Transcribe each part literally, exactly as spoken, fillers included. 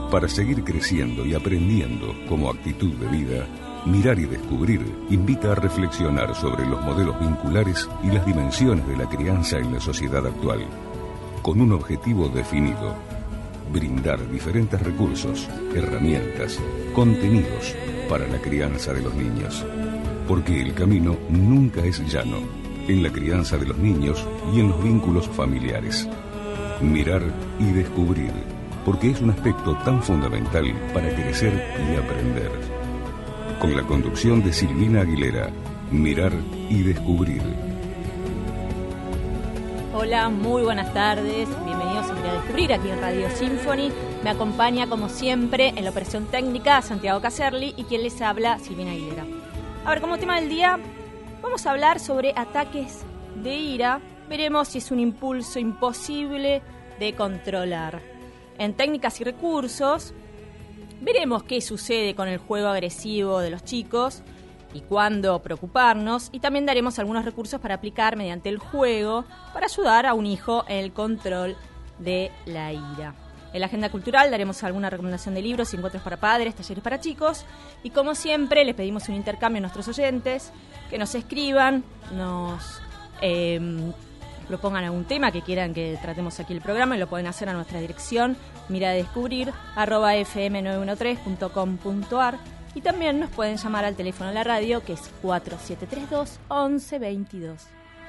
Para seguir creciendo y aprendiendo como actitud de vida, Mirar y Descubrir invita a reflexionar sobre los modelos vinculares y las dimensiones de la crianza en la sociedad actual, con un objetivo definido: brindar diferentes recursos, herramientas, contenidos para la crianza de los niños. Porque el camino nunca es llano, en la crianza de los niños y en los vínculos familiares. Mirar y Descubrir, porque es un aspecto tan fundamental para crecer y aprender. Con la conducción de Silvina Aguilera, Mirar y Descubrir. Hola, muy buenas tardes, bienvenidos a Mirar y Descubrir aquí en Radio Symphony. Me acompaña como siempre en la operación técnica Santiago Caserli y quien les habla, Silvina Aguilera. A ver, como tema del día, vamos a hablar sobre ataques de ira. Veremos si es un impulso imposible de controlar. En técnicas y recursos, veremos qué sucede con el juego agresivo de los chicos y cuándo preocuparnos. Y también daremos algunos recursos para aplicar mediante el juego para ayudar a un hijo en el control de la ira. En la agenda cultural daremos alguna recomendación de libros, encuentros para padres, talleres para chicos. Y como siempre, les pedimos un intercambio a nuestros oyentes, que nos escriban, nos eh, propongan algún tema que quieran que tratemos aquí el programa y lo pueden hacer a nuestra dirección miradescubrir arroba f m nueve uno tres punto com punto a r. Y también nos pueden llamar al teléfono de la radio, que es cuatro siete tres dos, once veintidós.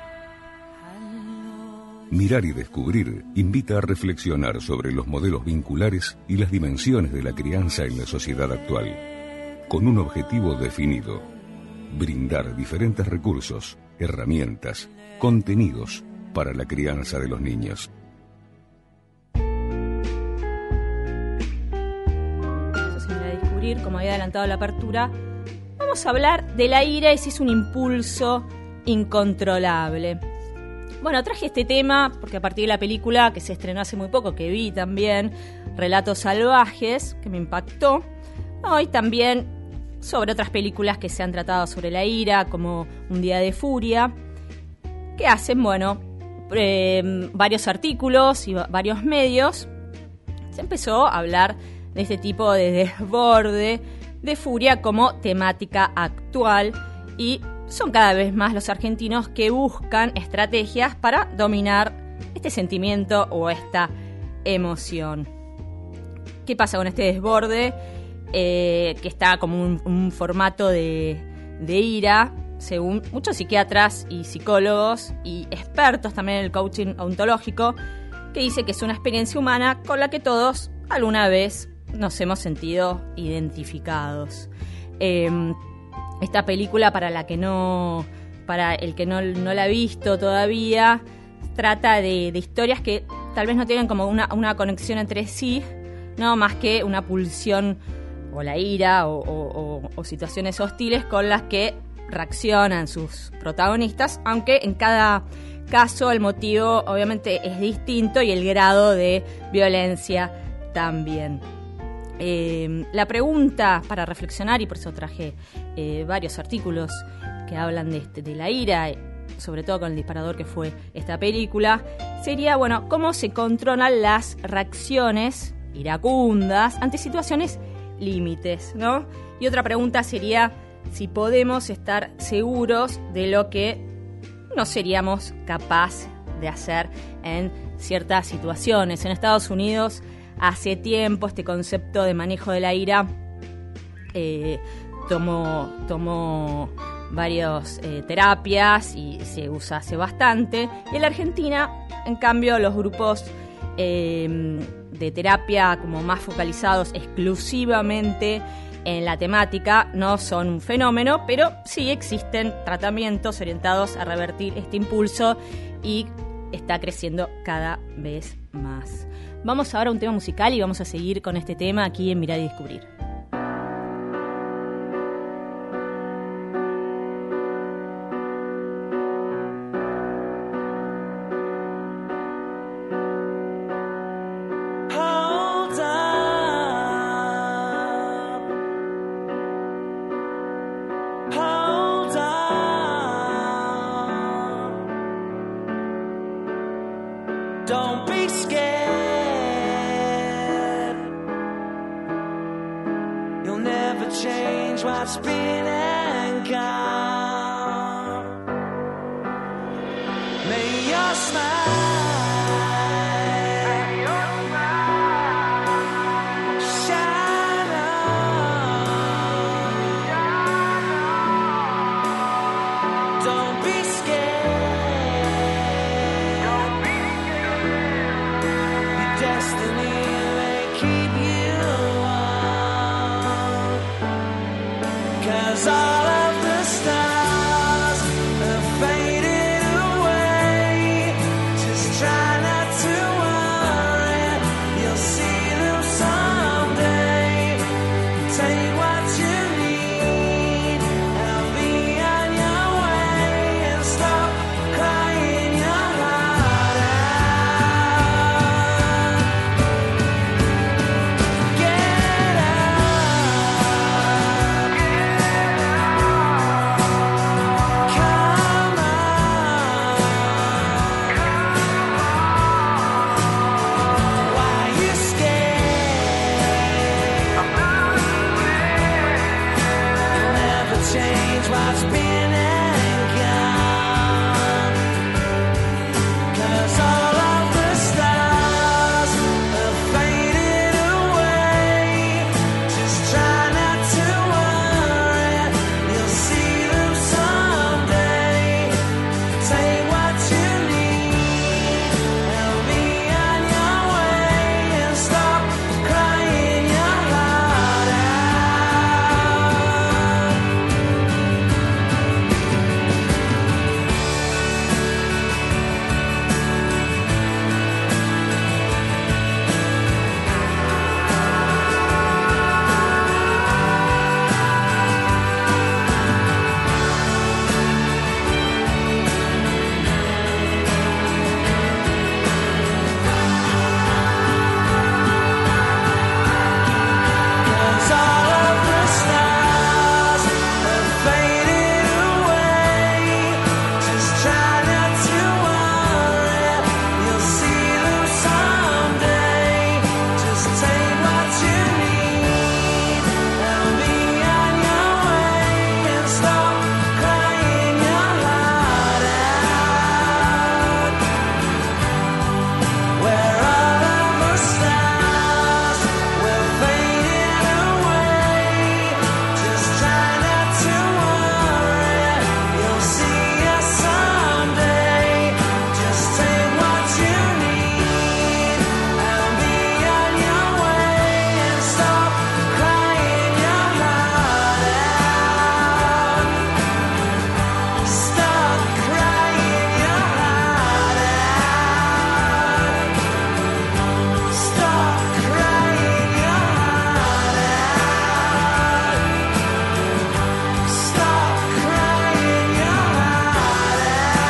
Mirar y Descubrir invita a reflexionar sobre los modelos vinculares y las dimensiones de la crianza en la sociedad actual, con un objetivo definido: brindar diferentes recursos, herramientas, contenidos para la crianza de los niños. Eso sí, Mirar y Descubrir, como había adelantado la apertura, vamos a hablar de la ira y si es un impulso incontrolable. Bueno, traje este tema porque a partir de la película que se estrenó hace muy poco, que vi también, Relatos Salvajes, que me impactó, ¿no? Y también sobre otras películas que se han tratado sobre la ira, como Un Día de Furia, que hacen, bueno, eh, varios artículos y varios medios. Se empezó a hablar de este tipo de desborde de furia como temática actual y son cada vez más los argentinos que buscan estrategias para dominar este sentimiento o esta emoción. ¿Qué pasa con este desborde? Eh, que está como un, un formato de, de ira, según muchos psiquiatras y psicólogos y expertos también en el coaching ontológico, que dice que es una experiencia humana con la que todos alguna vez nos hemos sentido identificados. Eh, Esta película, para la que no, para el que no, no la ha visto todavía, trata de, de historias que tal vez no tienen como una, una conexión entre sí, no más que una pulsión o la ira o, o, o, o situaciones hostiles con las que reaccionan sus protagonistas, aunque en cada caso el motivo obviamente es distinto y el grado de violencia también. Eh, la pregunta para reflexionar, y por eso traje eh, varios artículos que hablan de, este, de la ira, sobre todo con el disparador que fue esta película, sería, bueno, cómo se controlan las reacciones iracundas ante situaciones límites, ¿no? Y otra pregunta sería si podemos estar seguros de lo que no seríamos capaces de hacer en ciertas situaciones. En Estados Unidos, hace tiempo, este concepto de manejo de la ira eh, tomó, tomó varias eh, terapias y se usa hace bastante. Y en la Argentina, en cambio, los grupos eh, de terapia como más focalizados exclusivamente en la temática no son un fenómeno, pero sí existen tratamientos orientados a revertir este impulso y está creciendo cada vez más. Vamos ahora a un tema musical y vamos a seguir con este tema aquí en Mirar y Descubrir. Don't be scared. been and gone. May your smile shine on. Don't be scared. Your destiny may keep you warm. 'Cause all of the stars have faded away. Just try not to worry, you'll see them someday. Take what you need and be on your way, and stop crying your heart out. Get up, come on. Why you scared? You'll never change what's been and gone. 'Cause all of the stars have faded away. Just try not to worry, you'll see them someday. Take what you need and be on your way, and stop crying your heart out. Cause all of the stars have faded away. Just try not to worry, you'll see them someday. Just take what you need and be on your way, and stop crying your heart out. Where all of the stars will fade away. Just try not to worry, you'll see us someday. Just take what you need and be on your way, and stop crying your heart out. Stop crying your heart out. Stop crying your heart out. Stop crying your heart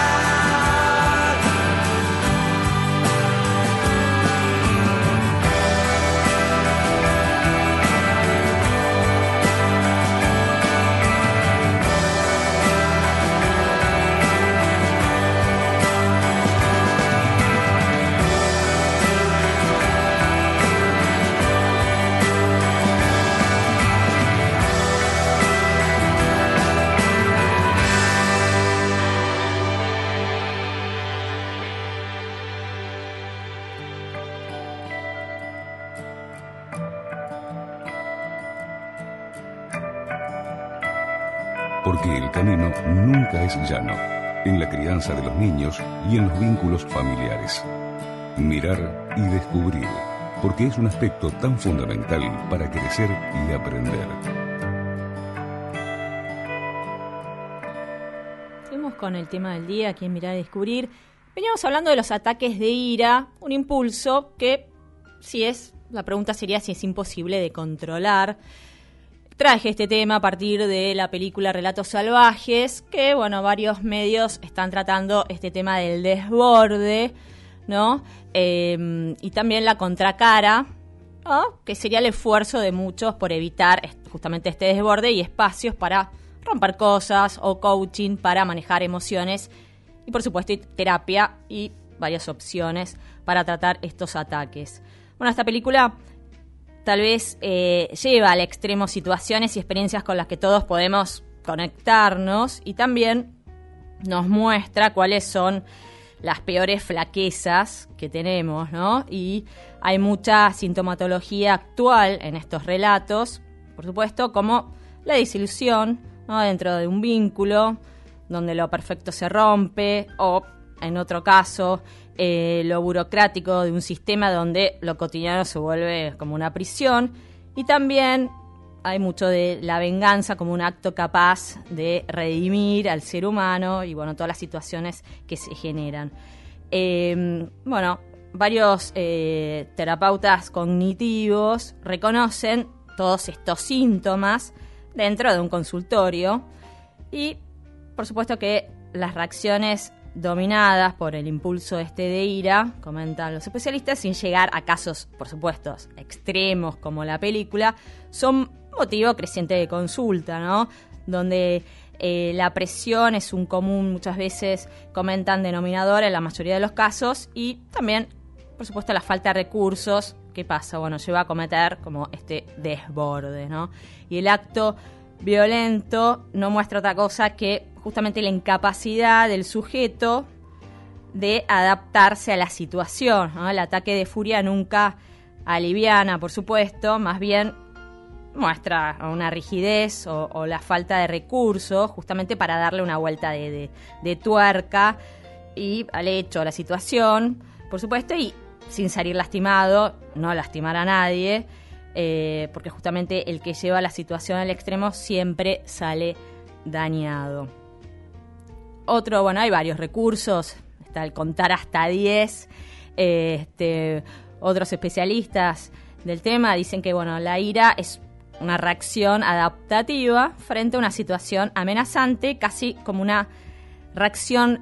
Porque el camino nunca es llano, en la crianza de los niños y en los vínculos familiares. Mirar y descubrir, porque es un aspecto tan fundamental para crecer y aprender. Seguimos con el tema del día, aquí en Mirar y Descubrir. Veníamos hablando de los ataques de ira, un impulso que, si es, la pregunta sería si es imposible de controlar. Traje este tema a partir de la película Relatos Salvajes, que, bueno, varios medios están tratando este tema del desborde, ¿no? Eh, y también la contracara, ¿no? Que sería el esfuerzo de muchos por evitar justamente este desborde y espacios para romper cosas o coaching para manejar emociones y, por supuesto, terapia y varias opciones para tratar estos ataques. Bueno, esta película tal vez eh, lleva al extremo situaciones y experiencias con las que todos podemos conectarnos y también nos muestra cuáles son las peores flaquezas que tenemos, ¿no? Y hay mucha sintomatología actual en estos relatos, por supuesto, como la desilusión, ¿no? Dentro de un vínculo donde lo perfecto se rompe, o en otro caso, eh, lo burocrático de un sistema donde lo cotidiano se vuelve como una prisión. Y también hay mucho de la venganza como un acto capaz de redimir al ser humano y, bueno, todas las situaciones que se generan. Eh, bueno, varios eh, terapeutas cognitivos reconocen todos estos síntomas dentro de un consultorio y, por supuesto, que las reacciones dominadas por el impulso este de ira, comentan los especialistas, sin llegar a casos, por supuesto, extremos como la película, son motivo creciente de consulta, ¿no? Donde eh, la presión es un común, muchas veces comentan, denominador en la mayoría de los casos, y también, por supuesto, la falta de recursos. ¿Qué pasa? Bueno, lleva a cometer como este desborde, ¿no? Y el acto violento no muestra otra cosa que justamente la incapacidad del sujeto de adaptarse a la situación, ¿no? El ataque de furia nunca aliviana, por supuesto, más bien muestra una rigidez o, o la falta de recursos justamente para darle una vuelta de, de, de tuerca y al hecho, a la situación, por supuesto, y sin salir lastimado, no lastimar a nadie, eh, porque justamente el que lleva la situación al extremo siempre sale dañado. Otro, bueno, hay varios recursos, está el contar hasta diez, eh, este, otros especialistas del tema dicen que, bueno, la ira es una reacción adaptativa frente a una situación amenazante, casi como una reacción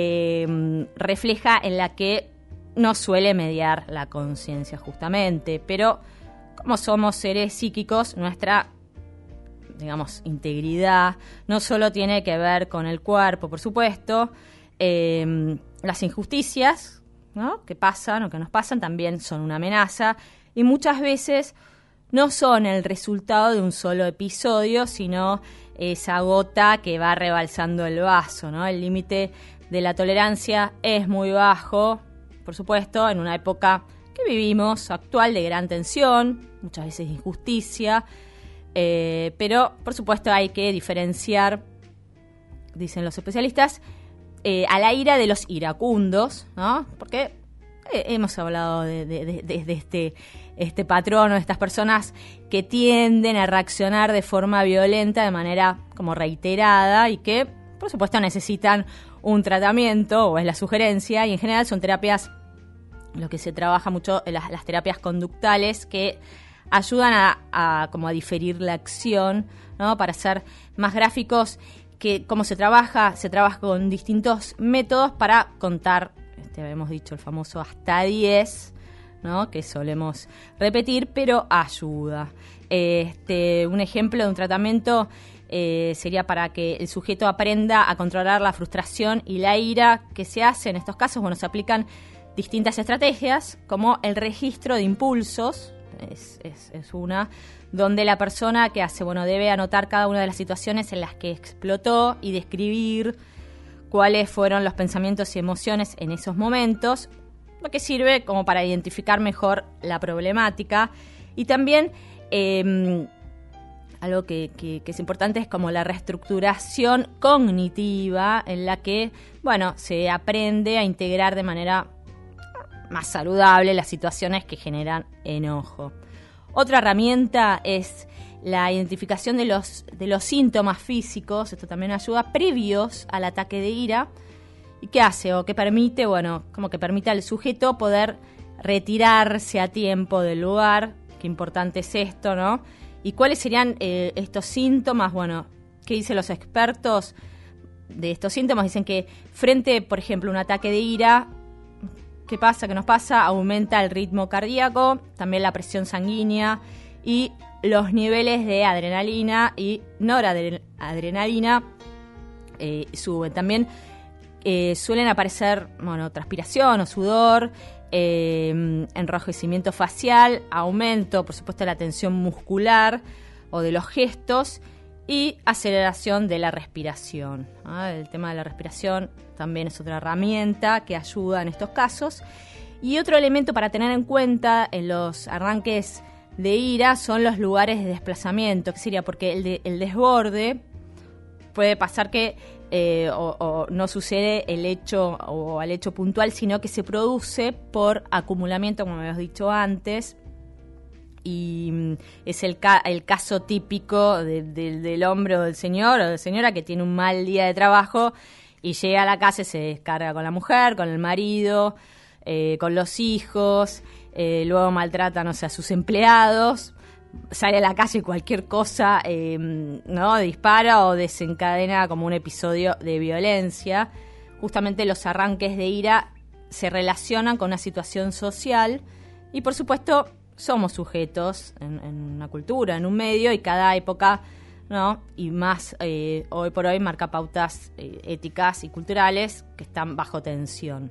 eh, refleja en la que no suele mediar la conciencia justamente, pero como somos seres psíquicos, nuestra, digamos, integridad no solo tiene que ver con el cuerpo, por supuesto, eh, las injusticias, ¿no?, que pasan o que nos pasan también son una amenaza y muchas veces no son el resultado de un solo episodio, sino esa gota que va rebalsando el vaso, ¿no? El límite de la tolerancia es muy bajo, por supuesto, en una época que vivimos actual de gran tensión, muchas veces de injusticia, eh, pero por supuesto hay que diferenciar, dicen los especialistas, eh, a la ira de los iracundos, ¿no? Porque eh, hemos hablado de, de, de, de, de este... este patrón o estas personas que tienden a reaccionar de forma violenta de manera como reiterada y que, por supuesto, necesitan un tratamiento, o es la sugerencia, y en general son terapias, lo que se trabaja mucho, las, las terapias conductales, que ayudan a, a, como a diferir la acción, ¿no? Para ser más gráficos, que cómo se trabaja, se trabaja con distintos métodos para contar, este, habíamos dicho el famoso hasta diez, ¿no?, que solemos repetir, pero ayuda. Este, un ejemplo de un tratamiento eh, sería para que el sujeto aprenda a controlar la frustración y la ira que se hace en estos casos. Bueno, se aplican distintas estrategias, como el registro de impulsos, es, es, es una, donde la persona que hace, bueno, debe anotar cada una de las situaciones en las que explotó y describir cuáles fueron los pensamientos y emociones en esos momentos, lo que sirve como para identificar mejor la problemática. Y también eh, algo que, que, que es importante es como la reestructuración cognitiva, en la que, bueno, se aprende a integrar de manera más saludable las situaciones que generan enojo. Otra herramienta es la identificación de los, de los síntomas físicos, esto también ayuda, previos al ataque de ira. ¿Y qué hace? O qué permite, bueno, como que permite al sujeto poder retirarse a tiempo del lugar. Qué importante es esto, ¿no? ¿Y cuáles serían eh, estos síntomas? Bueno, ¿qué dicen los expertos de estos síntomas? Dicen que frente, por ejemplo, a un ataque de ira, ¿qué pasa? ¿Qué nos pasa? Aumenta el ritmo cardíaco, también la presión sanguínea y los niveles de adrenalina y noradrenalina eh, suben. También Eh, suelen aparecer, bueno, transpiración o sudor, eh, enrojecimiento facial, aumento, por supuesto, de la tensión muscular o de los gestos y aceleración de la respiración. ¿Ah? El tema de la respiración también es otra herramienta que ayuda en estos casos. Y otro elemento para tener en cuenta en los arranques de ira son los lugares de desplazamiento. ¿Qué sería? Porque el, de, el desborde puede pasar que eh, o, o no sucede el hecho o al hecho puntual, sino que se produce por acumulamiento, como habíamos dicho antes. Y es el, ca- el caso típico de, de, del hombre o del señor o de la señora que tiene un mal día de trabajo y llega a la casa y se descarga con la mujer, con el marido, eh, con los hijos, eh, luego maltrata, no sé, a sus empleados, sale a la calle y cualquier cosa, eh, ¿no? dispara o desencadena como un episodio de violencia. Justamente los arranques de ira se relacionan con una situación social y, por supuesto, somos sujetos en, en una cultura, en un medio, y cada época, ¿no? Y más eh, hoy por hoy marca pautas eh, éticas y culturales que están bajo tensión.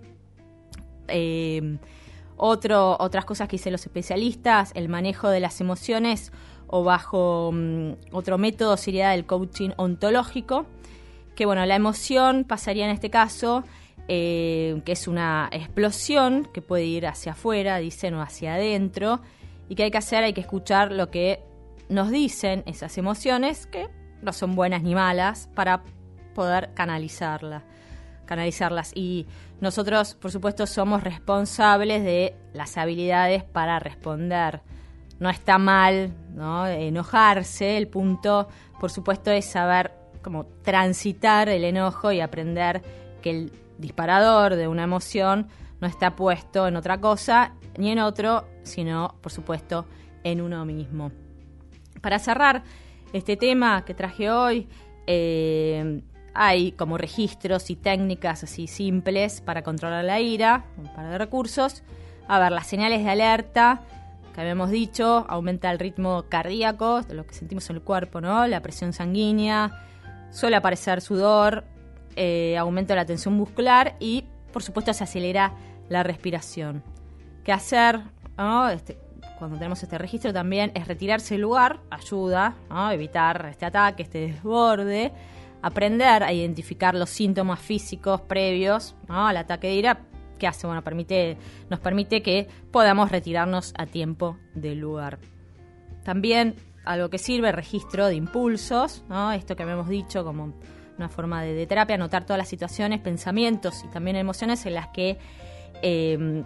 Eh, otro, otras cosas que dicen los especialistas, el manejo de las emociones o bajo um, otro método sería el coaching ontológico, que bueno, la emoción pasaría en este caso, eh, que es una explosión que puede ir hacia afuera, dicen, o hacia adentro, y que hay que hacer, hay que escuchar lo que nos dicen esas emociones, que no son buenas ni malas, para poder canalizarlas. canalizarlas. Y nosotros, por supuesto, somos responsables de las habilidades para responder. No está mal, ¿no?, enojarse. El punto, por supuesto, es saber cómo transitar el enojo y aprender que el disparador de una emoción no está puesto en otra cosa ni en otro, sino, por supuesto, en uno mismo. Para cerrar este tema que traje hoy, eh, hay como registros y técnicas así simples para controlar la ira, un par de recursos. A ver, las señales de alerta, que habíamos dicho, aumenta el ritmo cardíaco, de lo que sentimos en el cuerpo, ¿no? La presión sanguínea, suele aparecer sudor, eh, aumenta la tensión muscular y, por supuesto, se acelera la respiración. ¿Qué hacer, ¿no? Este, cuando tenemos este registro también es retirarse del lugar, ayuda, ¿no?, evitar este ataque, este desborde, aprender a identificar los síntomas físicos previos, ¿no?, al ataque de ira. ¿Qué hace? Bueno, permite, nos permite que podamos retirarnos a tiempo del lugar. También algo que sirve, registro de impulsos, ¿no? Esto que habíamos dicho como una forma de, de terapia, anotar todas las situaciones, pensamientos y también emociones en las que eh,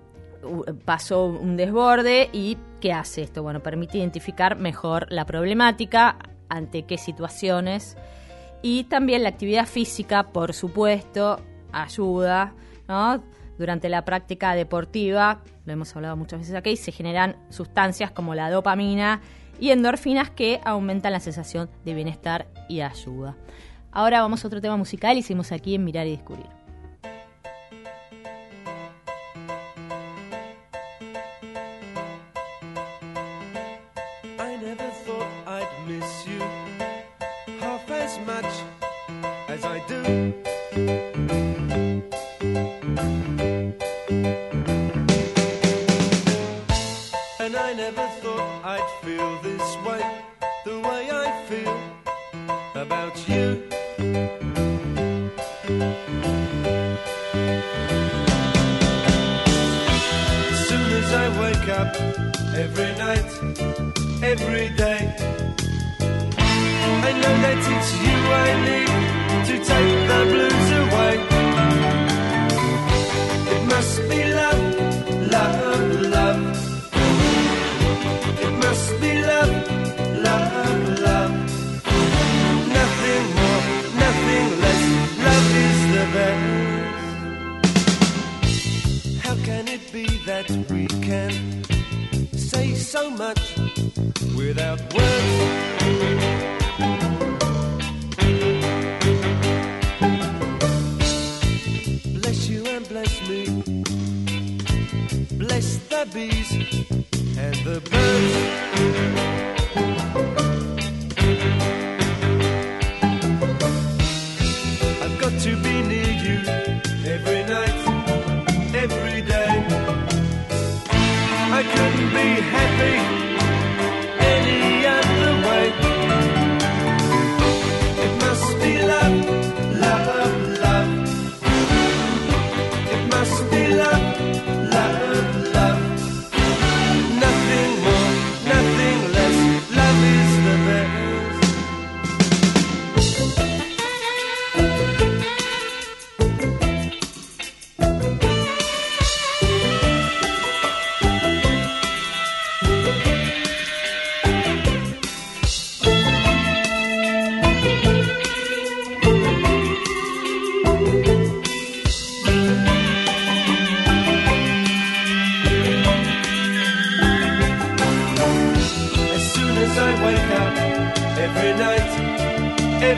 pasó un desborde. ¿Y qué hace esto? Bueno, permite identificar mejor la problemática, ante qué situaciones. Y también la actividad física, por supuesto, ayuda, ¿no? Durante la práctica deportiva, lo hemos hablado muchas veces aquí, se generan sustancias como la dopamina y endorfinas que aumentan la sensación de bienestar y ayuda. Ahora vamos a otro tema musical y seguimos aquí en Mirar y Descubrir. I never thought I'd miss you half as much as I do. And I never thought I'd feel this way, the way I feel about you. As soon as I wake up, every night, every day, I know that it's you I need to take the blues away. It must be love, love, love. It must be love, love, love. Nothing more, nothing less. Love is the best. How can it be that we can say so much without words? Bless you and bless me. Bless the bees and the birds. I've got to be near you every night, every day. I couldn't be happy any other way.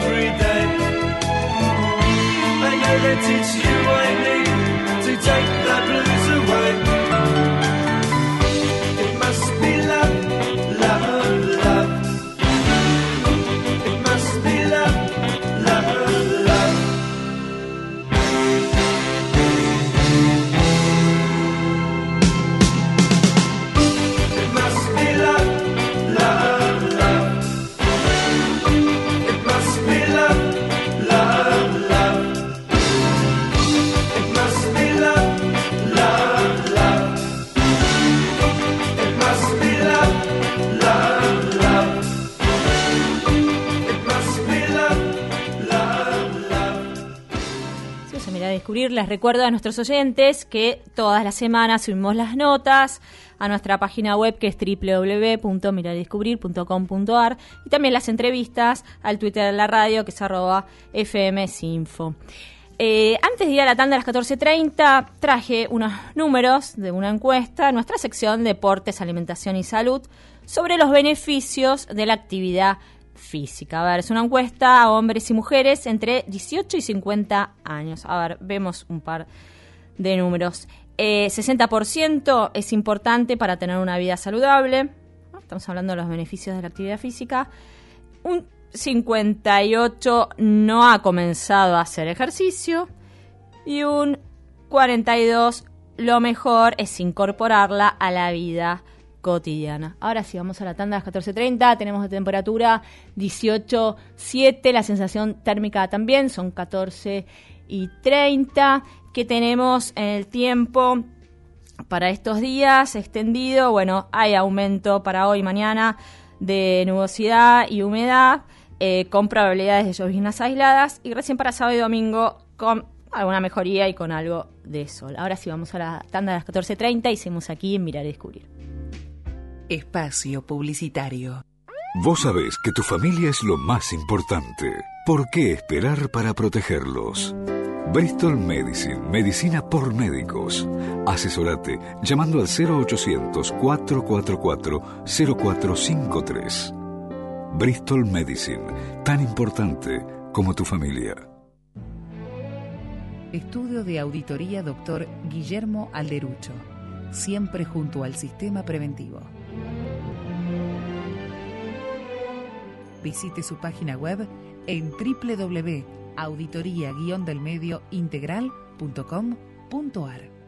every day. I know that it's you I need to take the blues away. It must be love, love, love. It must be love, love, love. It must be love, love, love. It must be love, love, love. It must be love, love, love. It must be love, love, love. It must be love, love, love. Si os mirá a descubrir, les recuerdo a nuestros oyentes que todas las semanas subimos las notas a nuestra página web, que es doble u doble u doble u punto mirar y descubrir punto com punto a r, y también las entrevistas al Twitter de la radio, que es arroba fmsinfo. Eh, antes de ir a la tanda a las catorce treinta, traje unos números de una encuesta en nuestra sección Deportes, Alimentación y Salud sobre los beneficios de la actividad física. A ver, es una encuesta a hombres y mujeres entre dieciocho y cincuenta años. A ver, vemos un par de números. Eh, sesenta por ciento es importante para tener una vida saludable. ¿No? Estamos hablando de los beneficios de la actividad física. Un cincuenta y ocho por ciento no ha comenzado a hacer ejercicio. Y un cuarenta y dos por ciento lo mejor es incorporarla a la vida cotidiana. Ahora sí, vamos a la tanda a las catorce treinta. Tenemos de temperatura dieciocho punto siete. La sensación térmica también son catorce y treinta. Que tenemos en el tiempo para estos días extendido. Bueno, hay aumento para hoy y mañana de nubosidad y humedad, eh, con probabilidades de lloviznas aisladas, y recién para sábado y domingo con alguna mejoría y con algo de sol. Ahora sí, vamos a la tanda de las catorce treinta y seguimos aquí en Mirar y Descubrir. Espacio publicitario. Vos sabés que tu familia es lo más importante. ¿Por qué esperar para protegerlos? Bristol Medicine, medicina por médicos. Asesorate llamando al cero ochocientos, cuatrocientos cuarenta y cuatro, cero cuatro cinco tres. Bristol Medicine, tan importante como tu familia. Estudio de Auditoría Doctor Guillermo Alderucho. Siempre junto al sistema preventivo. Visite su página web en doble u doble u doble u punto auditoría guion del medio integral punto com punto a r.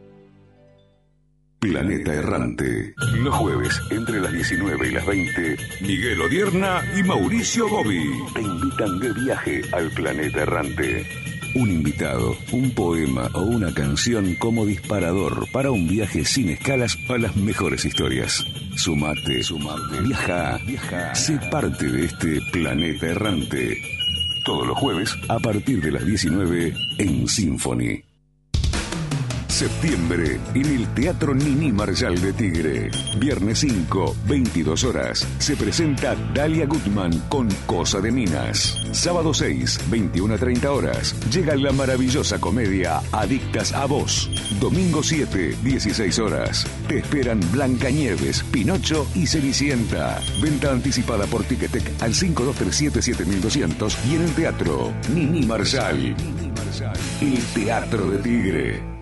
Planeta Errante. Los jueves, entre las diecinueve y las veinte, Miguel Odierna y Mauricio Gobi te invitan de viaje al Planeta Errante. Un invitado, un poema o una canción como disparador para un viaje sin escalas a las mejores historias. Sumate, sumate, viaja, viaja. Sé parte de este Planeta Errante. Todos los jueves, a partir de las diecinueve, en Symphony. Septiembre, en el Teatro Nini Marshall de Tigre. Viernes cinco, veintidós horas. Se presenta Dalia Gutman con Cosa de Minas. Sábado seis, veintiuna treinta horas. Llega la maravillosa comedia Adictas a Vos. Domingo siete, dieciséis horas. Te esperan Blancanieves, Pinocho y Cenicienta. Venta anticipada por Ticketek al cinco dos tres siete, siete mil doscientos y en el Teatro Nini Marshall. El Teatro de Tigre.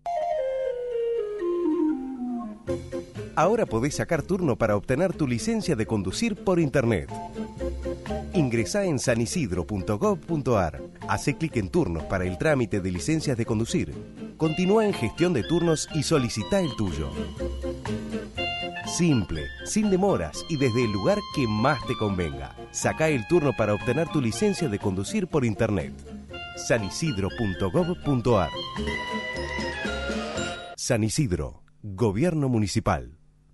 Ahora podés sacar turno para obtener tu licencia de conducir por internet. Ingresá en san isidro punto gov punto a r. Hacé clic en turnos para el trámite de licencias de conducir. Continúa en gestión de turnos y solicitá el tuyo. Simple, sin demoras y desde el lugar que más te convenga. Sacá el turno para obtener tu licencia de conducir por internet. san isidro punto gov punto a r. San Isidro, Gobierno Municipal.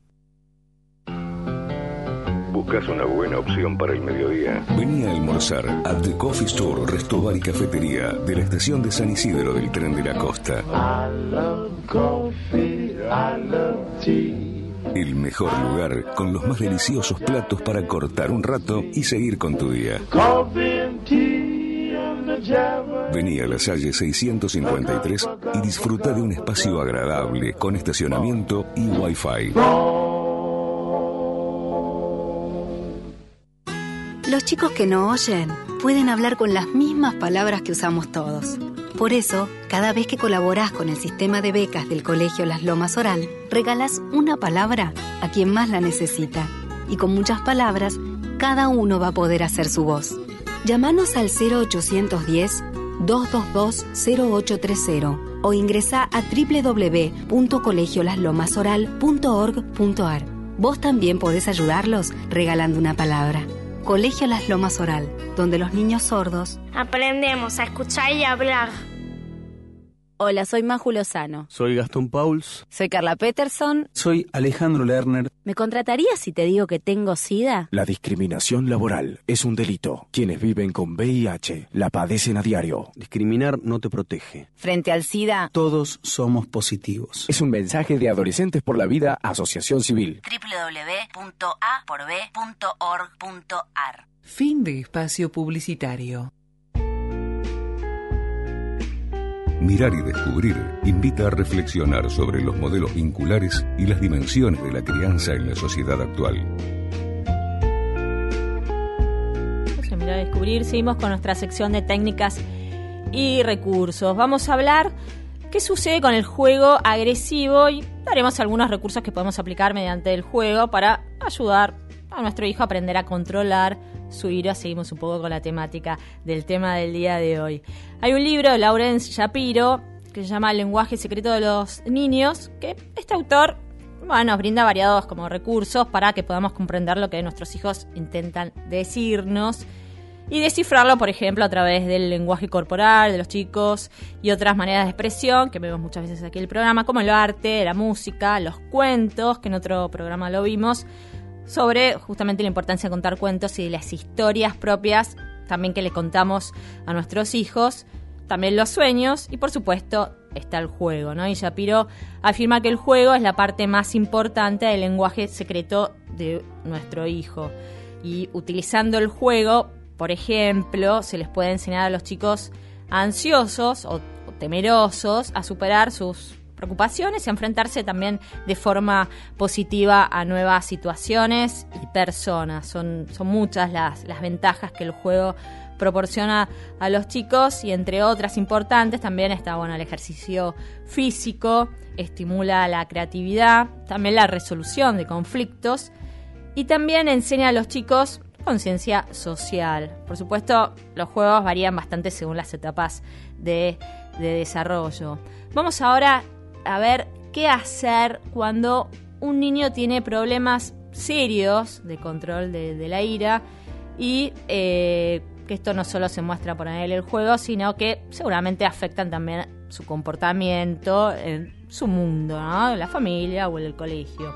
¿Buscas una buena opción para el mediodía? Vení a almorzar a The Coffee Store, Resto Bar y Cafetería de la estación de San Isidro del Tren de la Costa. I love coffee, I love tea. El mejor lugar con los más deliciosos platos para cortar un rato y seguir con tu día. Coffee and tea and the Java. Vení a la Salle seiscientos cincuenta y tres y disfruta de un espacio agradable con estacionamiento y wifi. Los chicos que no oyen pueden hablar con las mismas palabras que usamos todos. Por eso, cada vez que colaborás con el sistema de becas del Colegio Las Lomas Oral, regalás una palabra a quien más la necesita. Y con muchas palabras, cada uno va a poder hacer su voz. Llámanos al cero ochocientos diez, dos dos dos, cero ocho tres cero o ingresá a doble u doble u doble u punto colegio las lomas oral punto org punto a r. Vos también podés ayudarlos regalando una palabra. Colegio Las Lomas Oral, donde los niños sordos aprendemos a escuchar y hablar. Hola, soy Maju Lozano. Soy Gastón Pauls. Soy Carla Peterson. Soy Alejandro Lerner. ¿Me contratarías si te digo que tengo SIDA? La discriminación laboral es un delito. Quienes viven con V I H la padecen a diario. Discriminar no te protege. Frente al SIDA, todos somos positivos. Es un mensaje de Adolescentes por la Vida, Asociación Civil. doble u doble u doble u punto a por b punto org punto a r. Fin de espacio publicitario. Mirar y descubrir invita a reflexionar sobre los modelos vinculares y las dimensiones de la crianza en la sociedad actual. Entonces, Mirar y descubrir, seguimos con nuestra sección de técnicas y recursos. Vamos a hablar qué sucede con el juego agresivo y daremos algunos recursos que podemos aplicar mediante el juego para ayudar a nuestro hijo a aprender a controlar su ira. Seguimos un poco con la temática del tema del día de hoy. Hay un libro de Lawrence Shapiro que se llama El lenguaje secreto de los niños, que este autor, bueno, nos brinda variados como recursos para que podamos comprender lo que nuestros hijos intentan decirnos y descifrarlo, por ejemplo, a través del lenguaje corporal de los chicos y otras maneras de expresión que vemos muchas veces aquí en el programa, como el arte, la música, los cuentos, que en otro programa lo vimos, sobre justamente la importancia de contar cuentos y de las historias propias también que le contamos a nuestros hijos, también los sueños y por supuesto está el juego, ¿no? Y Shapiro afirma que el juego es la parte más importante del lenguaje secreto de nuestro hijo y utilizando el juego, por ejemplo, se les puede enseñar a los chicos ansiosos o, o temerosos a superar sus preocupaciones y a enfrentarse también de forma positiva a nuevas situaciones y personas. Son, son muchas las, las ventajas que el juego proporciona a los chicos y entre otras importantes también está bueno el ejercicio físico, estimula la creatividad, también la resolución de conflictos y también enseña a los chicos conciencia social. Por supuesto, los juegos varían bastante según las etapas de, de desarrollo. Vamos ahora a ver qué hacer cuando un niño tiene problemas serios de control de, de la ira y eh, que esto no solo se muestra por él el juego, sino que seguramente afectan también su comportamiento en su mundo, ¿no? En la familia o en el colegio.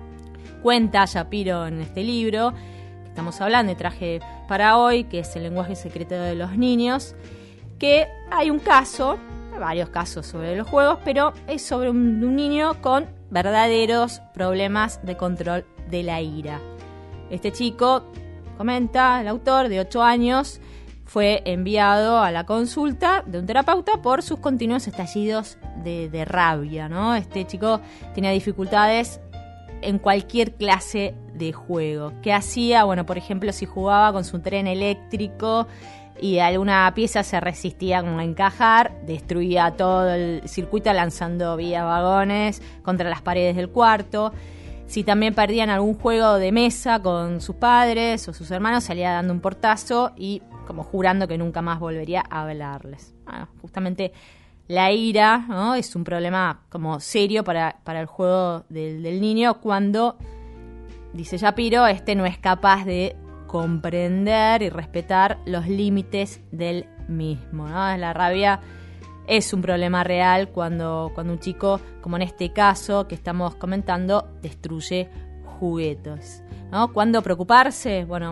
Cuenta Shapiro en este libro que estamos hablando y traje para hoy, que es El lenguaje secreto de los niños, que hay un caso, hay varios casos sobre los juegos, pero es sobre un, un niño con verdaderos problemas de control de la ira. Este chico, comenta el autor, de ocho años, fue enviado a la consulta de un terapeuta por sus continuos estallidos de, de rabia, ¿no? Este chico tenía dificultades en cualquier clase de juego. ¿Qué hacía? Bueno, por ejemplo, si jugaba con su tren eléctrico y alguna pieza se resistía a encajar, destruía todo el circuito lanzando vía vagones contra las paredes del cuarto. Si también perdían algún juego de mesa con sus padres o sus hermanos, salía dando un portazo y como jurando que nunca más volvería a hablarles. Bueno, justamente la ira, ¿no? Es un problema como serio para, para el juego del, del niño cuando, dice Shapiro, este no es capaz de comprender y respetar los límites del mismo, ¿no? La rabia es un problema real cuando, cuando un chico, como en este caso que estamos comentando, destruye juguetes, ¿no? ¿Cuándo preocuparse? Bueno,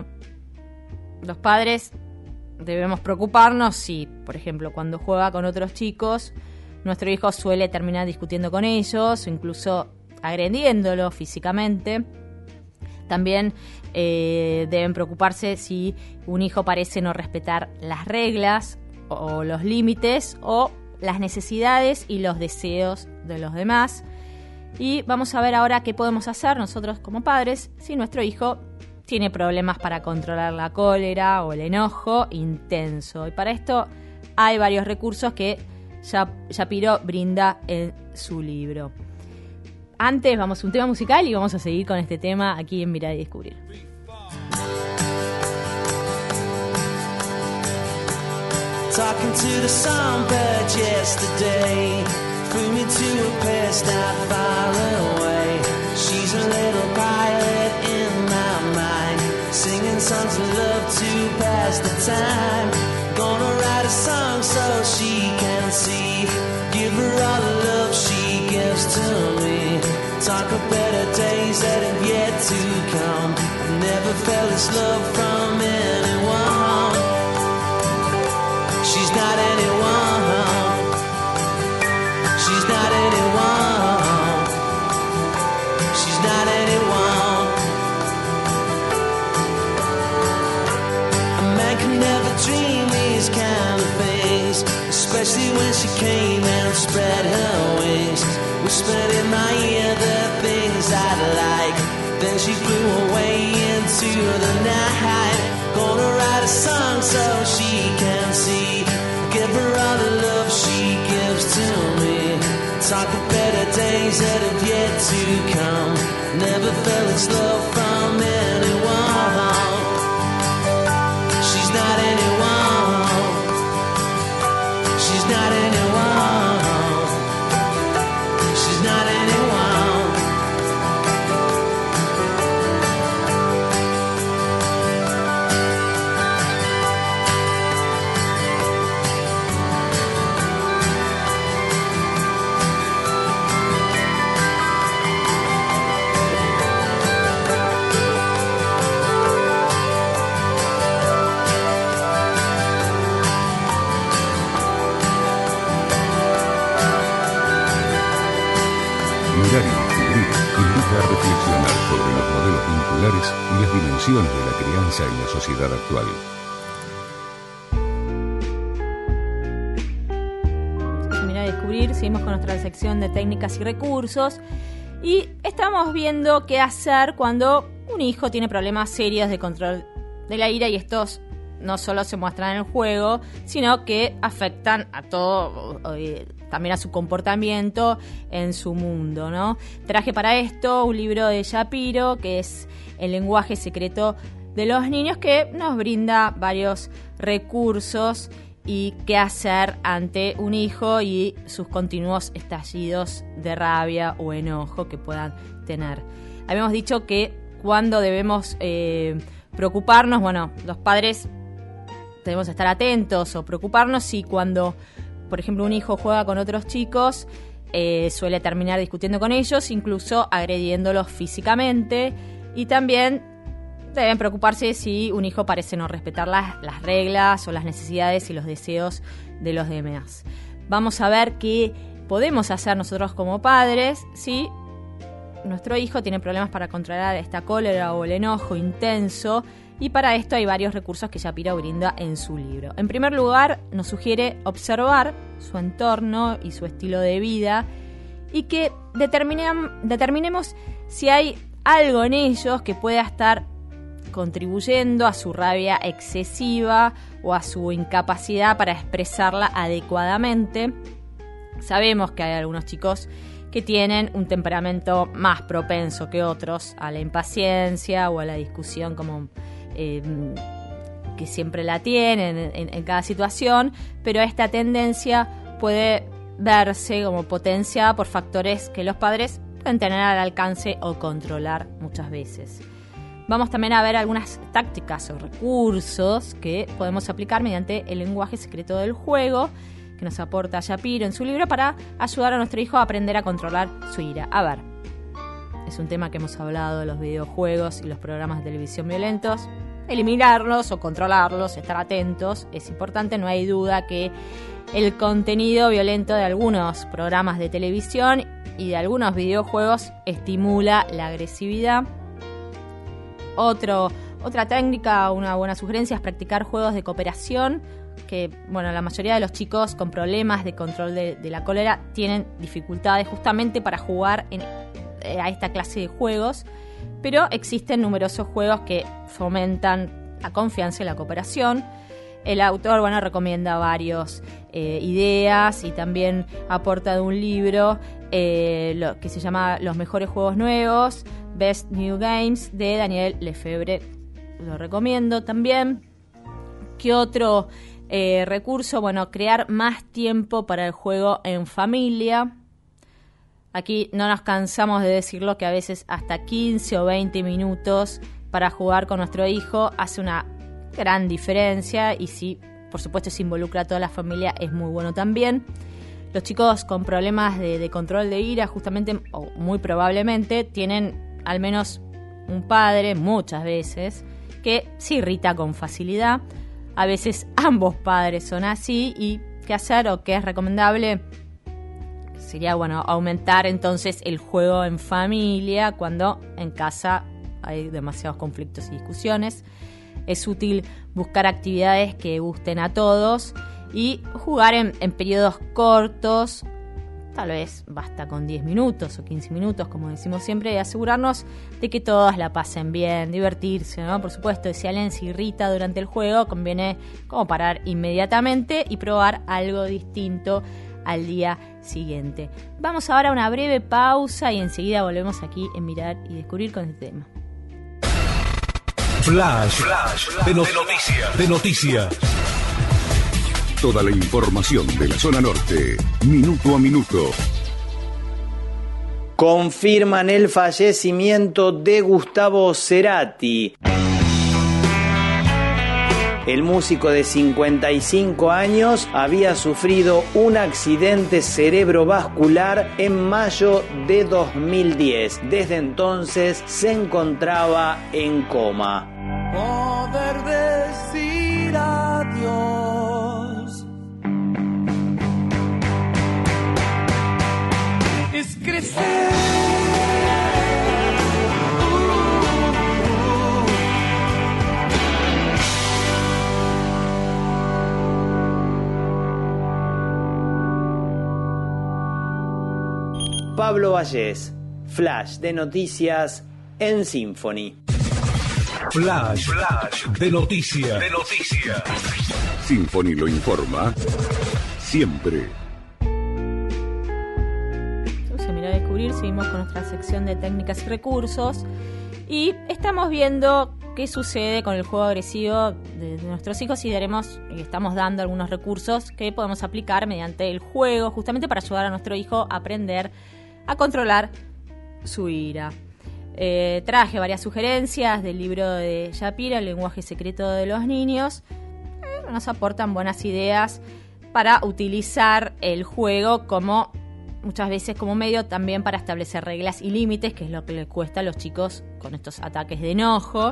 los padres debemos preocuparnos si, por ejemplo, cuando juega con otros chicos, nuestro hijo suele terminar discutiendo con ellos o incluso agrediéndolo físicamente. También eh, deben preocuparse si un hijo parece no respetar las reglas o los límites o las necesidades y los deseos de los demás. Y vamos a ver ahora qué podemos hacer nosotros como padres si nuestro hijo tiene problemas para controlar la cólera o el enojo intenso. Y para esto hay varios recursos que Shapiro brinda en su libro. Antes vamos a un tema musical y vamos a seguir con este tema aquí en Mirar y Descubrir. Talking to the songbird yesterday, flew me to a place not far away. She's a little pilot in my mind, singing songs of love to pass the time. Gonna write a song so she can see, give her all the love she gives to me. Talk of better days that have yet to come. I never felt this love from anyone. She's not anyone. She's not anyone. She's not anyone. A man can never dream these kind of things, especially when she came and spread her wings, whispered in my ear the things I'd like. Then she flew away into the night. Gonna write a song so she can see, give her all the love she gives to me. Talk of better days that have yet to come. Never felt this love from anyone. She's not anyone. She's not anyone. She's not anyone. Mirar y Descubrir invita a reflexionar sobre los modelos vinculares y las dimensiones de la crianza en la sociedad actual. Mirar y Descubrir, seguimos con nuestra sección de técnicas y recursos y estamos viendo qué hacer cuando un hijo tiene problemas serios de control de la ira, y estos no solo se muestran en el juego, sino que afectan a todo, eh, también a su comportamiento en su mundo, ¿no? Traje para esto un libro de Shapiro, que es El lenguaje secreto de los niños, que nos brinda varios recursos y qué hacer ante un hijo y sus continuos estallidos de rabia o enojo que puedan tener. Habíamos dicho que cuando debemos eh, preocuparnos, bueno, los padres debemos estar atentos o preocuparnos si cuando, por ejemplo, un hijo juega con otros chicos, eh, suele terminar discutiendo con ellos, incluso agrediéndolos físicamente, y también deben preocuparse si un hijo parece no respetar las, las reglas o las necesidades y los deseos de los demás. Vamos a ver qué podemos hacer nosotros como padres si nuestro hijo tiene problemas para controlar esta cólera o el enojo intenso, y para esto hay varios recursos que Shapiro brinda en su libro. En primer lugar, nos sugiere observar su entorno y su estilo de vida y que determinem- determinemos si hay algo en ellos que pueda estar contribuyendo a su rabia excesiva o a su incapacidad para expresarla adecuadamente. Sabemos que hay algunos chicos que tienen un temperamento más propenso que otros a la impaciencia o a la discusión, como eh, que siempre la tienen en, en cada situación, pero esta tendencia puede verse como potenciada por factores que los padres pueden tener al alcance o controlar muchas veces. Vamos también a ver algunas tácticas o recursos que podemos aplicar mediante el lenguaje secreto del juego, que nos aporta Shapiro en su libro, para ayudar a nuestro hijo a aprender a controlar su ira. A ver, es un tema que hemos hablado de los videojuegos y los programas de televisión violentos. Eliminarlos o controlarlos, estar atentos, es importante. No hay duda que el contenido violento de algunos programas de televisión y de algunos videojuegos estimula la agresividad. Otro, otra técnica, una buena sugerencia, es practicar juegos de cooperación, que, bueno, la mayoría de los chicos con problemas de control de, de la cólera tienen dificultades justamente para jugar en, eh, a esta clase de juegos. pero existen numerosos juegos que fomentan la confianza y la cooperación. El autor, bueno, recomienda varias eh, ideas y también aporta de un libro eh, lo que se llama Los mejores juegos nuevos, Best New Games, de Daniel Lefebvre. Lo recomiendo también. ¿Qué otro eh, recurso? Bueno, crear más tiempo para el juego en familia. Aquí no nos cansamos de decirlo, que a veces hasta quince o veinte minutos para jugar con nuestro hijo hace una gran diferencia, y si por supuesto se involucra a toda la familia es muy bueno también. Los chicos con problemas de, de control de ira justamente, o muy probablemente, tienen al menos un padre, muchas veces, que se irrita con facilidad. A veces ambos padres son así, y qué hacer o qué es recomendable sería, bueno, aumentar entonces el juego en familia cuando en casa hay demasiados conflictos y discusiones. Es útil buscar actividades que gusten a todos y jugar en, en periodos cortos. Tal vez basta con diez minutos o quince minutos, como decimos siempre, y asegurarnos de que todos la pasen bien, divertirse, ¿no? Por supuesto, si alguien se irrita durante el juego, conviene como parar inmediatamente y probar algo distinto al día siguiente. Vamos ahora a una breve pausa y enseguida volvemos aquí en Mirar y Descubrir con este tema. Flash, Flash de, no- de noticias. De noticias. Toda la información de la zona norte, minuto a minuto. Confirman el fallecimiento de Gustavo Cerati. El músico de cincuenta y cinco años había sufrido un accidente cerebrovascular en mayo de dos mil diez. Desde entonces se encontraba en coma. Poder decir adiós es crecer. Pablo Vallés, Flash de noticias en Symphony. Flash, Flash de noticias. De noticias. Symphony lo informa siempre. Se mira a descubrir, seguimos con nuestra sección de técnicas y recursos y estamos viendo qué sucede con el juego agresivo de, de nuestros hijos y daremos y estamos dando algunos recursos que podemos aplicar mediante el juego justamente para ayudar a nuestro hijo a aprender a controlar su ira. Eh, traje varias sugerencias del libro de Shapira, El lenguaje secreto de los niños. Eh, nos aportan buenas ideas para utilizar el juego como muchas veces como medio también para establecer reglas y límites, que es lo que les cuesta a los chicos con estos ataques de enojo.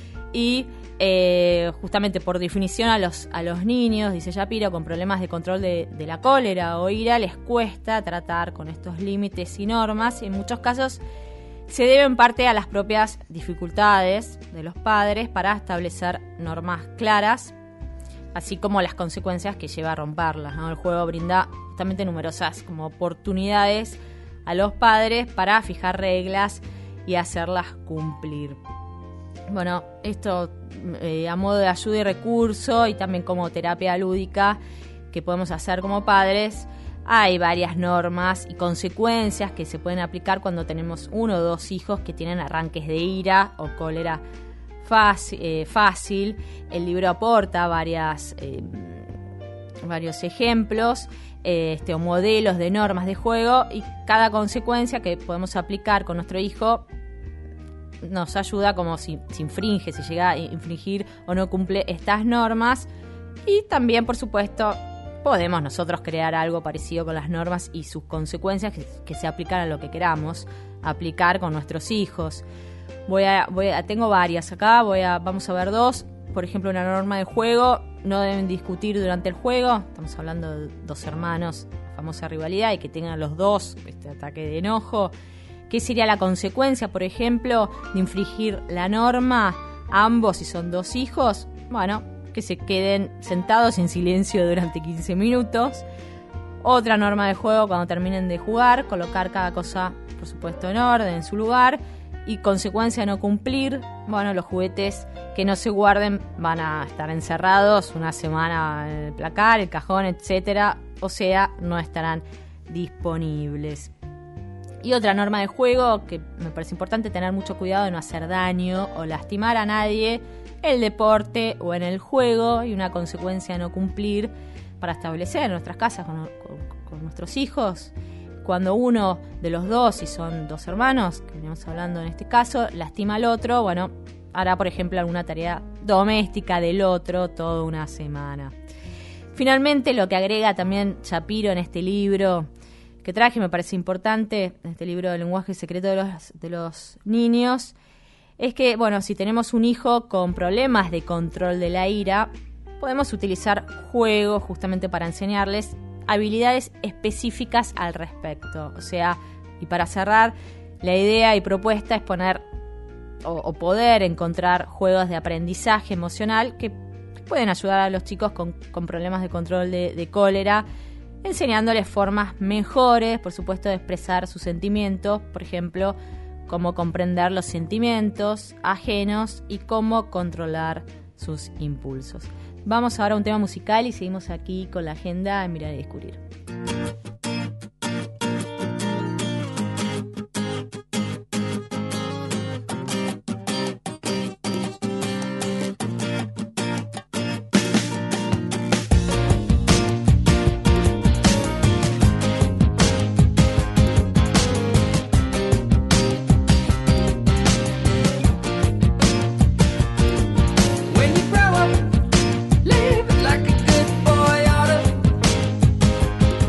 Y eh, justamente por definición a los, a los niños, dice Shapiro, con problemas de control de, de la cólera o ira, les cuesta tratar con estos límites y normas, y en muchos casos se debe en parte a las propias dificultades de los padres para establecer normas claras, así como las consecuencias que lleva a romperlas, ¿no? El juego brinda justamente numerosas como oportunidades a los padres para fijar reglas y hacerlas cumplir. Bueno, esto eh, a modo de ayuda y recurso y también como terapia lúdica que podemos hacer como padres. Hay varias normas y consecuencias que se pueden aplicar cuando tenemos uno o dos hijos que tienen arranques de ira o cólera fácil. Eh, fácil. El libro aporta varias, eh, varios ejemplos eh, este, o modelos de normas de juego, y cada consecuencia que podemos aplicar con nuestro hijo nos ayuda como si, si infringe, si llega a infringir o no cumple estas normas. Y también, por supuesto, podemos nosotros crear algo parecido con las normas y sus consecuencias que, que se aplican a lo que queramos aplicar con nuestros hijos. Voy a, voy a, tengo varias acá, voy a, vamos a ver dos. Por ejemplo, una norma de juego: no deben discutir durante el juego. Estamos hablando de dos hermanos, famosa rivalidad, y que tengan los dos este ataque de enojo. ¿Qué sería la consecuencia, por ejemplo, de infringir la norma? Ambos, si son dos hijos, bueno, que se queden sentados en silencio durante quince minutos. Otra norma de juego: cuando terminen de jugar, colocar cada cosa, por supuesto, en orden, en su lugar. y consecuencia no cumplir, bueno, los juguetes que no se guarden van a estar encerrados una semana en el placar, el cajón, etcétera, o sea, no estarán disponibles. Y otra norma de juego que me parece importante, tener mucho cuidado de no hacer daño o lastimar a nadie en el deporte o en el juego, y una consecuencia no cumplir para establecer en nuestras casas con, con, con nuestros hijos. Cuando uno de los dos, si son dos hermanos, que venimos hablando en este caso, lastima al otro, bueno, hará por ejemplo alguna tarea doméstica del otro toda una semana. Finalmente, lo que agrega también Shapiro en este libro que traje, me parece importante, en este libro del lenguaje secreto de los, de los niños, es que, bueno, si tenemos un hijo con problemas de control de la ira, podemos utilizar juegos justamente para enseñarles habilidades específicas al respecto. O sea, y para cerrar, la idea y propuesta es poner o, o poder encontrar juegos de aprendizaje emocional que pueden ayudar a los chicos con, con problemas de control de, de cólera, enseñándoles formas mejores, por supuesto, de expresar sus sentimientos, por ejemplo, cómo comprender los sentimientos ajenos y cómo controlar sus impulsos. Vamos ahora a un tema musical y seguimos aquí con la agenda en Mirar y Descubrir. When you grow up, live it like a good boy oughta.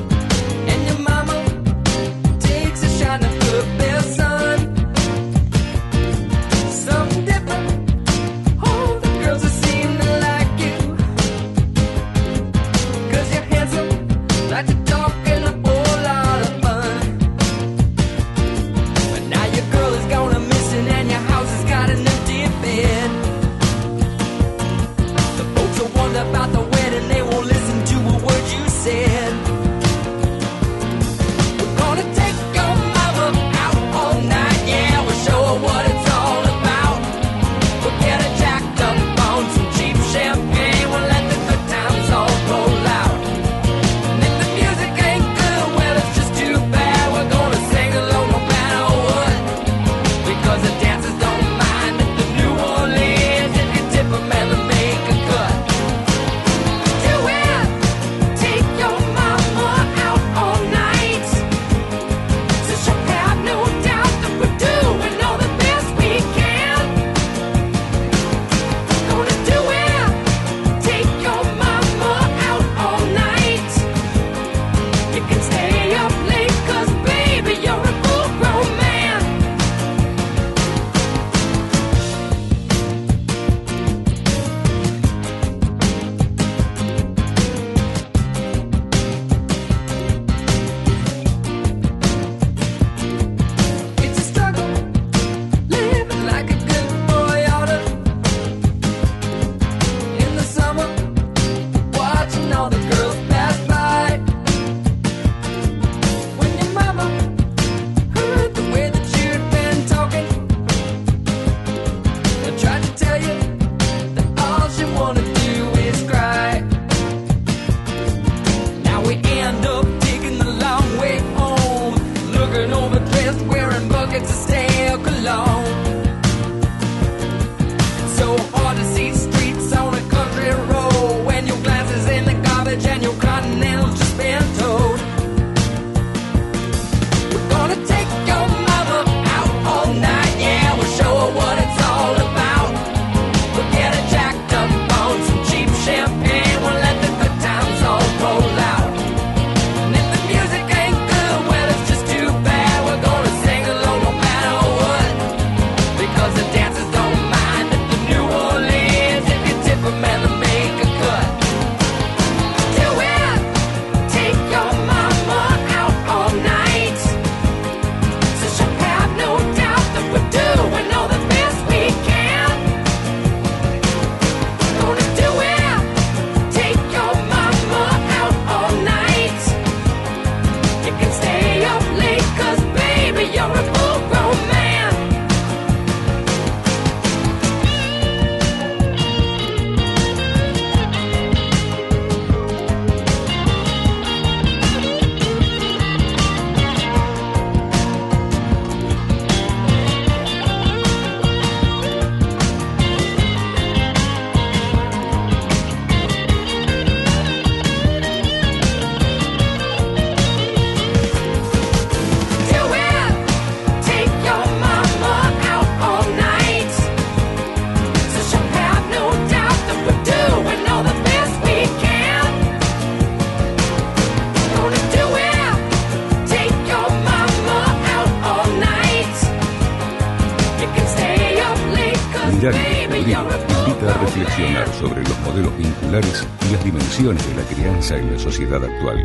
reflexionar sobre los modelos vinculares y las dimensiones de la crianza en la sociedad actual.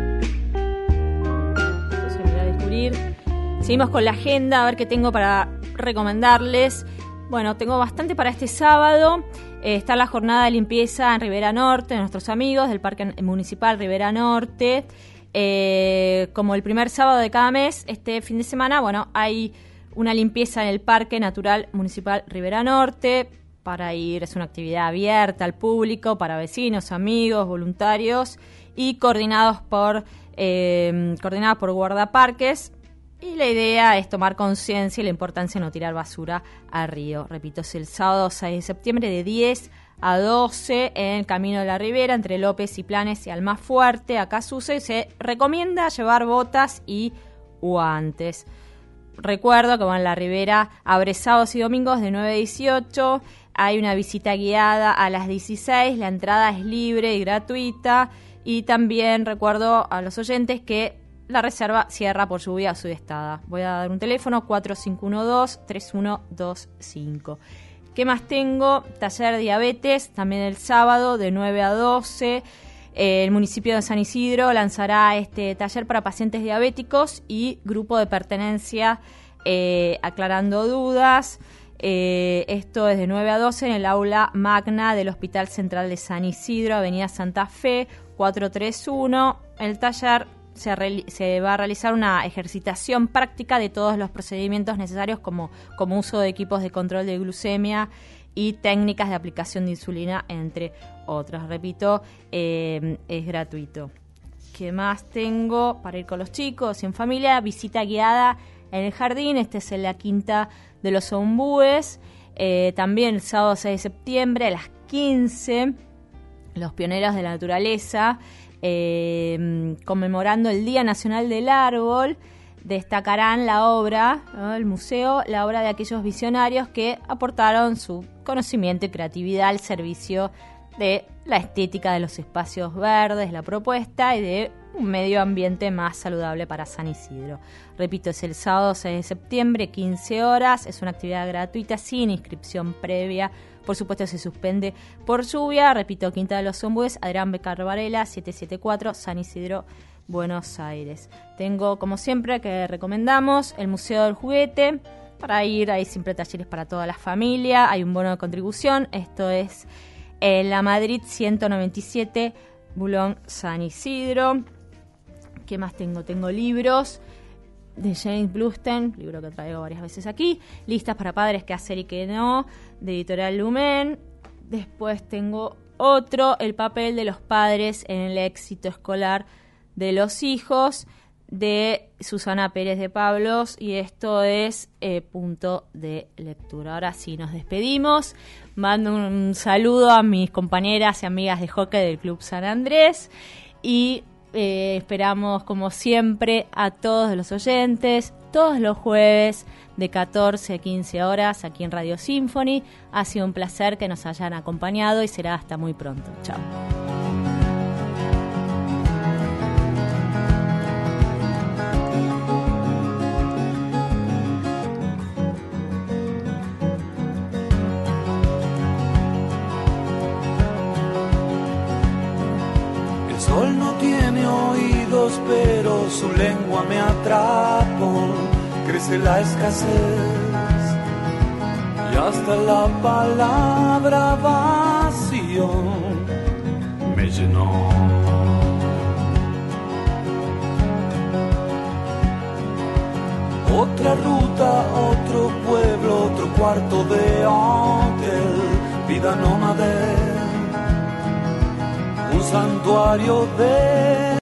Entonces, mira, descubrir. Seguimos con la agenda, a ver qué tengo para recomendarles. Bueno, tengo bastante para este sábado. Eh, está la jornada de limpieza en Rivera Norte, de nuestros amigos del Parque Municipal Rivera Norte. Eh, como el primer sábado de cada mes, este fin de semana, bueno, hay una limpieza en el Parque Natural Municipal Rivera Norte para ir. Es una actividad abierta al público, para vecinos, amigos, voluntarios y coordinados por, eh, coordinados por guardaparques. Y la idea es tomar conciencia y la importancia de no tirar basura al río. Repito, es el sábado seis de septiembre de diez a doce en el Camino de la Ribera, entre López y Planes y Almafuerte. Acá sucede, se recomienda llevar botas y guantes. Recuerdo que bueno, la Ribera abre sábados y domingos de nueve a dieciocho. Hay una visita guiada a las dieciséis. La entrada es libre y gratuita. Y también recuerdo a los oyentes que la reserva cierra por lluvia sudestada. Voy a dar un teléfono cuatro cinco uno dos, tres uno dos cinco. ¿Qué más tengo? Taller de diabetes, también el sábado de nueve a doce. Eh, el municipio de San Isidro lanzará este taller para pacientes diabéticos y grupo de pertenencia eh, aclarando dudas. Eh, esto es de nueve a doce en el aula magna del Hospital Central de San Isidro, Avenida Santa Fe, cuatrocientos treinta y uno. El taller Se, re, se va a realizar una ejercitación práctica de todos los procedimientos necesarios como, como uso de equipos de control de glucemia y técnicas de aplicación de insulina, entre otros. Repito, eh, es gratuito. ¿Qué más tengo para ir con los chicos y en familia? Visita guiada en el jardín. Este es en la Quinta de los Ombúes. Eh, también el sábado seis de septiembre a las quince, los pioneros de la naturaleza. Eh, conmemorando el Día Nacional del Árbol, destacarán la obra, ¿no? El museo, la obra de aquellos visionarios que aportaron su conocimiento y creatividad al servicio de la estética de los espacios verdes, la propuesta y de un medio ambiente más saludable para San Isidro. Repito, es el sábado seis de septiembre, quince horas, es una actividad gratuita sin inscripción previa. Por supuesto, se suspende por lluvia. Repito, Quinta de los Ombúes, Adrián Becar Varela, setecientos setenta y cuatro, San Isidro, Buenos Aires. Tengo, como siempre, que recomendamos el Museo del Juguete. Para ir, hay siempre talleres para toda la familia. Hay un bono de contribución. Esto es en la Madrid ciento noventa y siete, Bulón, San Isidro. ¿Qué más tengo? Tengo libros de James Bluestein, libro que traigo varias veces aquí. Listas para padres, qué hacer y qué no, de Editorial Lumen. Después tengo otro, El papel de los padres en el éxito escolar de los hijos, de Susana Pérez de Pablos, y esto es eh, punto de lectura. Ahora sí, nos despedimos. Mando un saludo a mis compañeras y amigas de hockey del Club San Andrés y Eh, esperamos, como siempre, a todos los oyentes, todos los jueves de catorce a quince horas aquí en Radio Symphony. Ha sido un placer que nos hayan acompañado y será hasta muy pronto. Chao. El sol no tiene oídos, pero su lengua me atrapó. Crece la escasez y hasta la palabra vacío me llenó. Otra ruta, otro pueblo, otro cuarto de hotel, vida nómade, un santuario de